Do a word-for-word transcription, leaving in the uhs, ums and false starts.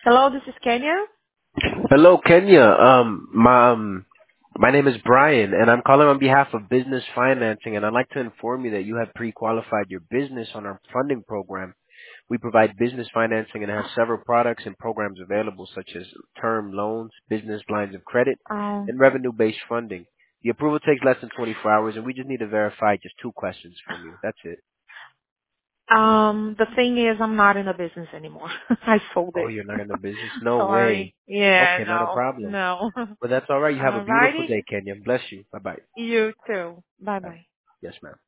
Hello, this is Kenya. Hello, Kenya. Um, my um, my name is Brian, and I'm calling on behalf of Business Financing, and I'd like to inform you that you have pre-qualified your business on our funding program. We provide business financing and have several products and programs available, such as term loans, business lines of credit, Um, and revenue-based funding. The approval takes less than twenty-four hours, and we just need to verify just two questions from you. That's it. um, the thing is, I'm not in the business anymore. I sold Oh, it. you're not in the business? No Sorry. way. Yeah, Okay, not a no, problem. no. But that's all right. You have a beautiful Alrighty. day, Kenya. Bless you. Bye-bye. You too. Bye Bye. bye. Yes, ma'am.